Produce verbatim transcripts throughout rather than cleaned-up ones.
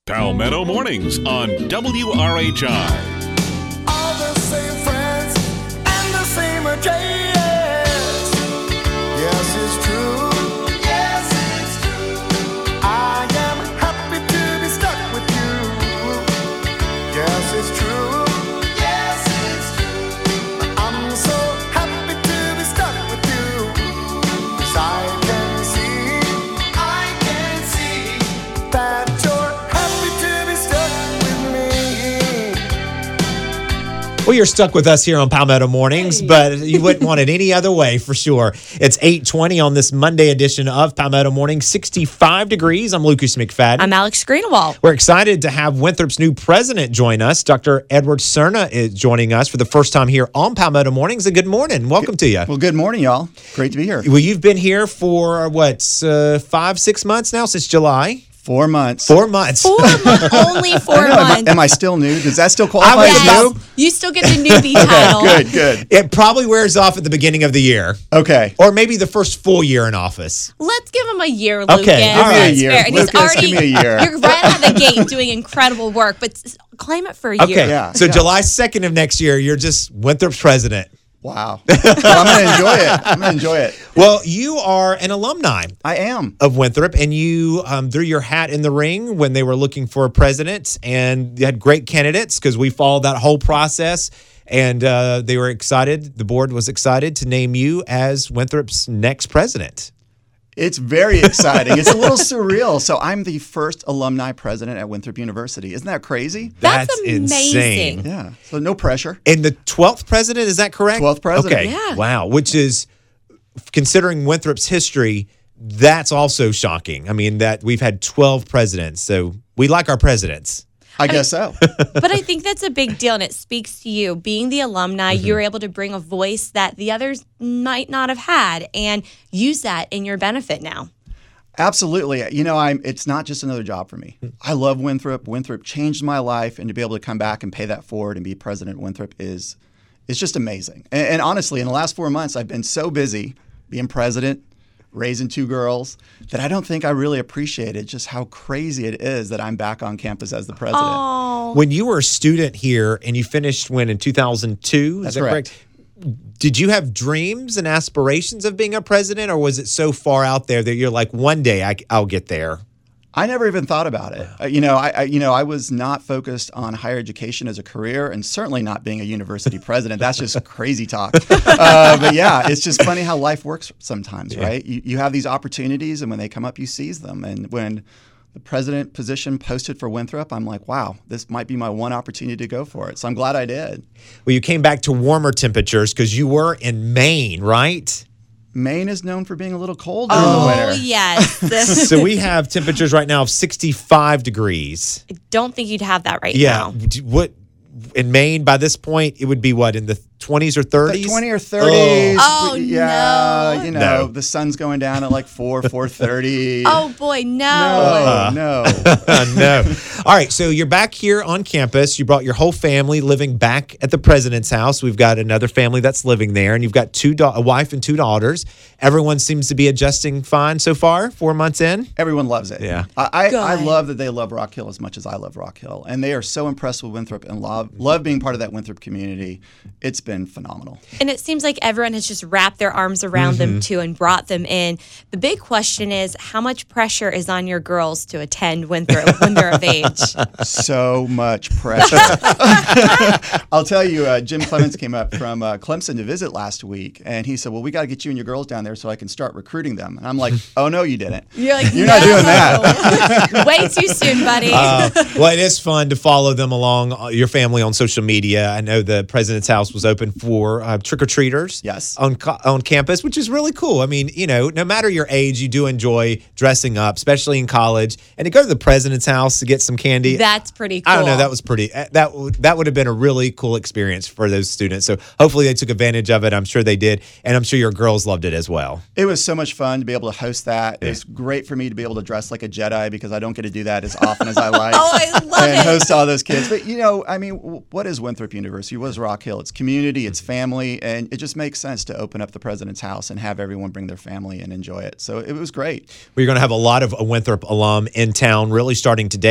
Palmetto Mornings on W R H I. All the same friends and the same address. Yes, it's true. Yes, it's true. I am happy to be stuck with you. Yes, it's true. Yes, it's true. I'm so happy to be stuck with you. 'Cause I can see, I can see that you're happy to be stuck with me. Well, you're stuck with us here on Palmetto Mornings, but you wouldn't want it any other way for sure. It's eight twenty on this Monday edition of Palmetto Mornings, sixty-five degrees. I'm Lucas McFadden. I'm Alex Greenwald. We're excited to have Winthrop's new president join us. Doctor Edward Cerna is joining us for the first time here on Palmetto Mornings. And good morning. Welcome to you. Well, good morning, y'all. Great to be here. Well, you've been here for, what, uh, five, six months now, since July? Four months. Four months. Four months, only four I know, am, I, months. am I still new? Does that still qualify was as about- new? You still get the newbie title. Good, good. It probably wears off at the beginning of the year. Okay. Or maybe the first full year in office. Let's give him a year, Lucas. Okay, all Give me a right. year. Fair. And he's Lucas, already, give me a year. You're right out of the gate doing incredible work, but s- claim it for a year. Okay, Yeah, so yeah. July second of next year, you're just Winthrop's president. Wow. Well, I'm going to enjoy it. I'm going to enjoy it. Well, you are an alumni I am. of Winthrop, and you um, threw your hat in the ring when they were looking for a president, and you had great candidates because we followed that whole process, and uh, they were excited. The board was excited to name you as Winthrop's next president. It's very exciting. It's a little surreal. So I'm the first alumni president at Winthrop University. Isn't that crazy? That's, That's amazing. insane. Yeah. So no pressure. And the twelfth president, is that correct? twelfth president. Okay. Yeah. Wow. Which is, considering Winthrop's history, that's also shocking. I mean, that we've had twelve presidents, so we like our presidents. I guess so. But I think that's a big deal, and it speaks to you. Being the alumni, Mm-hmm. you're able to bring a voice that the others might not have had and use that in your benefit now. Absolutely. You know, I'm. It's not just another job for me. I love Winthrop. Winthrop changed my life, and to be able to come back and pay that forward and be president of Winthrop is, is just amazing. And, and honestly, in the last four months, I've been so busy being president, raising two girls, that I don't think I really appreciated just how crazy it is that I'm back on campus as the president. Oh, When you were a student here and you finished when in two thousand two, That's is that correct. correct? Did you have dreams and aspirations of being a president, or was it so far out there that you're like, one day I, I'll get there? I never even thought about it. Uh, you know, I, I you know I was not focused on higher education as a career, and certainly not being a university president. That's just crazy talk. Uh, but yeah, it's just funny how life works sometimes, right? You, you have these opportunities, and when they come up, you seize them. And when the president position posted for Winthrop, I'm like, wow, this might be my one opportunity to go for it. So I'm glad I did. Well, you came back to warmer temperatures because you were in Maine, right? Maine is known for being a little cold during the oh winter. yes. So we have temperatures right now of sixty-five degrees. I don't think you'd have that right Yeah. now. D- What in Maine by this point it would be what, in the twenties or thirties? Like twenty or thirties. Oh, yeah, no. you know, No. the sun's going down at like four, four thirty. Oh boy, no. No, no. Uh, no. All right, so you're back here on campus. You brought your whole family living back at the president's house. We've got another family that's living there, and you've got two da- a wife and two daughters. Everyone seems to be adjusting fine so far, four months in. Everyone loves it. Yeah. I, I, I Good. love that they love Rock Hill as much as I love Rock Hill. And they are so impressed with Winthrop and love, love being part of that Winthrop community. It's been phenomenal. And it seems like everyone has just wrapped their arms around them too and brought them in. The big question is, how much pressure is on your girls to attend Winthrop when they're of age? So much pressure. I'll tell you, uh, Jim Clements came up from uh, Clemson to visit last week, and he said, well, we got to get you and your girls down there so I can start recruiting them. And I'm like, oh, no, you didn't. You're like, You're not doing that. Way too soon, buddy. Uh, well, it is fun to follow them along, uh, your family on social media. I know the president's house was open for uh, trick-or-treaters Yes. on, co- on campus, which is really cool. I mean, you know, no matter your age, you do enjoy dressing up, especially in college. And to go to the president's house to get some candy. That's pretty cool. I don't know. That was pretty. uh, That w- that would have been a really cool experience for those students. So hopefully they took advantage of it. I'm sure they did, and I'm sure your girls loved it as well. It was so much fun to be able to host that. It was great for me to be able to dress like a Jedi because I don't get to do that as often as I like. Oh, I love and it. host all those kids. But you know, I mean, w- what is Winthrop University? What is Rock Hill? It's community, it's family, and it just makes sense to open up the president's house and have everyone bring their family and enjoy it. So it was great. We're going to have a lot of Winthrop alum in town, really starting today through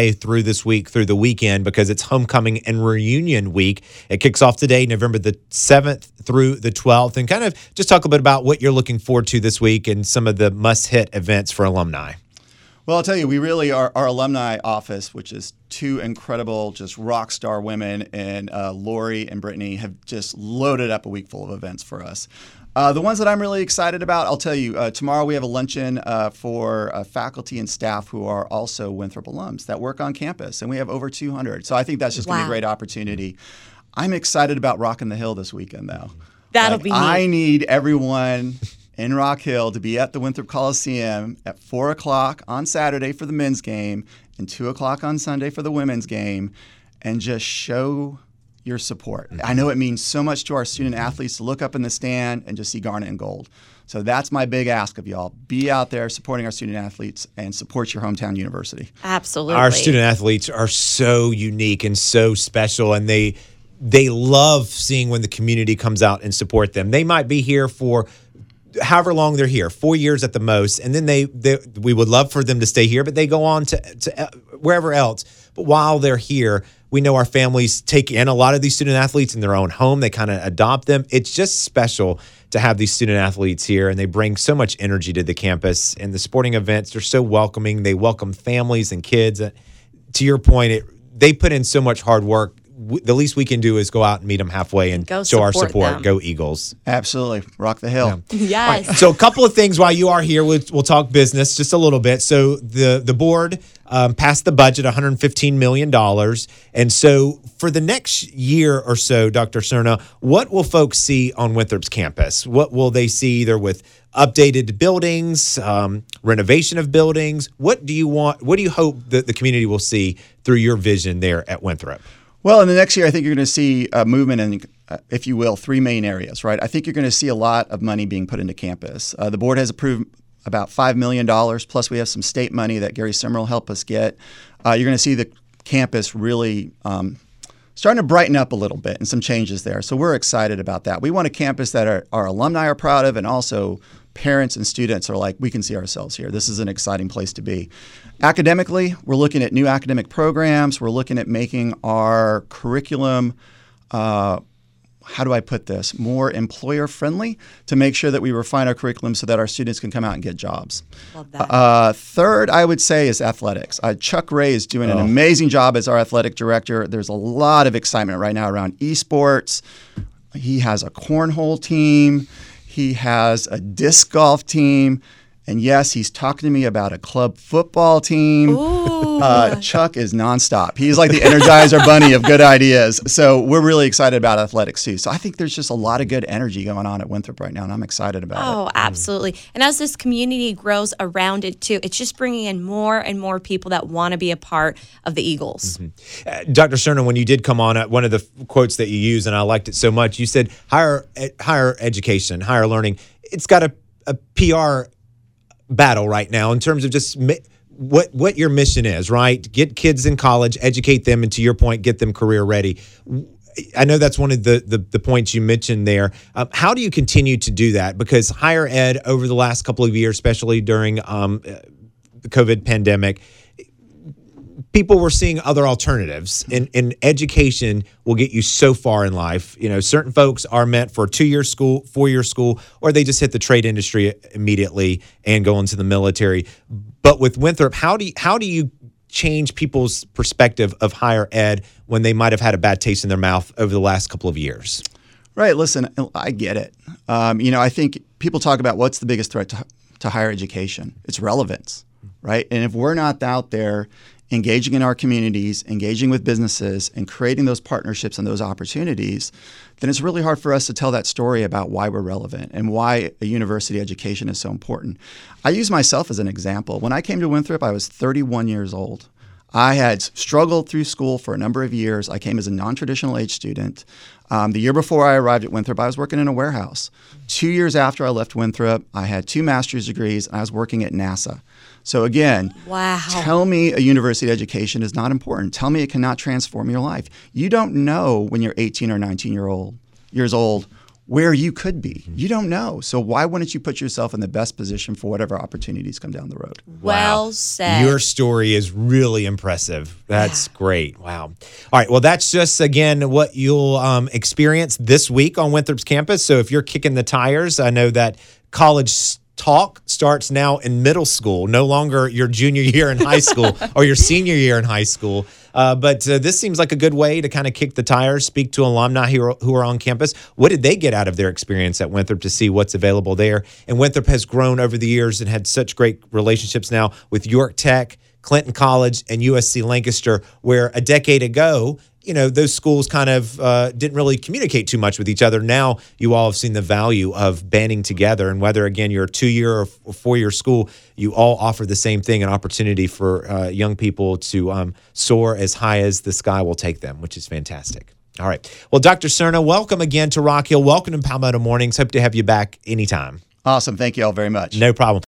this week through the weekend because it's homecoming and reunion week. It kicks off today, November the seventh through the twelfth, and kind of just talk a bit about what you're looking forward to this week and some of the must-hit events for alumni. Well, I'll tell you, we really are our alumni office, which is two incredible, just rock star women, and uh, Lori and Brittany have just loaded up a week full of events for us. Uh, the ones that I'm really excited about, I'll tell you, uh, tomorrow we have a luncheon uh, for uh, faculty and staff who are also Winthrop alums that work on campus, and we have over two hundred. So I think that's just going to be a Wow. great opportunity. I'm excited about Rockin' the Hill this weekend, though. That'll Like, be neat. I need everyone in Rock Hill to be at the Winthrop Coliseum at four o'clock on Saturday for the men's game and two o'clock on Sunday for the women's game, and just show your support. I know it means so much to our student athletes to look up in the stand and just see garnet and gold. So that's my big ask of y'all. Be out there supporting our student athletes and support your hometown university. Absolutely. Our student athletes are so unique and so special, and they they love seeing when the community comes out and support them. They might be here for however long they're here, four years at the most, and then they, they we would love for them to stay here, but they go on to, to uh, wherever else. But while they're here, we know our families take in a lot of these student athletes in their own home. They kind of adopt them. It's just special to have these student athletes here, and they bring so much energy to the campus. And the sporting events are so welcoming. They welcome families and kids. Uh, To your point, it, they put in so much hard work. W- The least we can do is go out and meet them halfway and Go show our support support. them. Go Eagles. Absolutely. Rock the hill. Yes. So a couple of things while you are here, we'll, we'll talk business just a little bit. So the the board um, passed the budget, one hundred fifteen million dollars. And so for the next year or so, Doctor Cerna, what will folks see on Winthrop's campus? What will they see either with updated buildings, um, renovation of buildings? What do you want? What do you hope that the community will see through your vision there at Winthrop? Well, in the next year, I think you're going to see a movement in, uh, if you will, three main areas, right? I think you're going to see a lot of money being put into campus. Uh, the board has approved about five million dollars, plus we have some state money that Gary Simmer will help us get. Uh, you're going to see the campus really um, starting to brighten up a little bit and some changes there. So we're excited about that. We want a campus that our, our alumni are proud of, and also parents and students are like, we can see ourselves here. This is an exciting place to be. Academically, we're looking at new academic programs. We're looking at making our curriculum, uh, how do I put this, more employer friendly to make sure that we refine our curriculum so that our students can come out and get jobs. Love that. Uh, third, I would say, is athletics. Uh, Chuck Ray is doing an amazing job as our athletic director. There's a lot of excitement right now around esports. He has a cornhole team. He has a disc golf team. And yes, he's talking to me about a club football team. Ooh. Uh, Chuck is nonstop. He's like the Energizer Bunny of good ideas. So we're really excited about athletics too. So I think there's just a lot of good energy going on at Winthrop right now, and I'm excited about it. Oh, absolutely. And as this community grows around it too, it's just bringing in more and more people that want to be a part of the Eagles. Uh, Doctor Cerna, when you did come on, uh, one of the f- quotes that you used, and I liked it so much, you said higher ed- higher education, higher learning. It's got a, a P R battle right now in terms of just mi- what what your mission is, right? Get kids in college, educate them, and to your point, get them career ready. I know that's one of the the, the points you mentioned there. Um, how do you continue to do that? Because higher ed over the last couple of years, especially during um, the COVID pandemic, people were seeing other alternatives, and, and education will get you so far in life. You know, certain folks are meant for a two-year school, four-year school, or they just hit the trade industry immediately and go into the military. But with Winthrop, how do you, how do you change people's perspective of higher ed when they might have had a bad taste in their mouth over the last couple of years? Right. Listen, I get it. Um, you know, I think people talk about what's the biggest threat to, to higher education. It's relevance, right? And if we're not out there engaging in our communities, engaging with businesses, and creating those partnerships and those opportunities, then it's really hard for us to tell that story about why we're relevant and why a university education is so important. I use myself as an example. When I came to Winthrop, I was thirty-one years old. I had struggled through school for a number of years. I came as a non-traditional age student. Um, the year before I arrived at Winthrop, I was working in a warehouse. Two years after I left Winthrop, I had two master's degrees, and I was working at NASA. So again, Wow. tell me a university education is not important. Tell me it cannot transform your life. You don't know when you're eighteen or nineteen year old, years old where you could be. You don't know. So why wouldn't you put yourself in the best position for whatever opportunities come down the road? Well said. Your story is really impressive. That's great. Wow. All right. Well, that's just, again, what you'll um, experience this week on Winthrop's campus. So if you're kicking the tires, I know that college talk starts now in middle school, no longer your junior year in high school or your senior year in high school. Uh, but uh, this seems like a good way to kind of kick the tires, speak to alumni who are, who are on campus. What did they get out of their experience at Winthrop to see what's available there? And Winthrop has grown over the years and had such great relationships now with York Tech, Clinton College, and U S C Lancaster, where a decade ago, you know, those schools kind of uh, didn't really communicate too much with each other. Now you all have seen the value of banding together, and whether, again, you're a two-year or four-year school, you all offer the same thing, an opportunity for uh, young people to um, soar as high as the sky will take them, which is fantastic. All right. Well, Doctor Cerna, welcome again to Rock Hill. Welcome to Palmetto Mornings. Hope to have you back anytime. Awesome. Thank you all very much. No problem.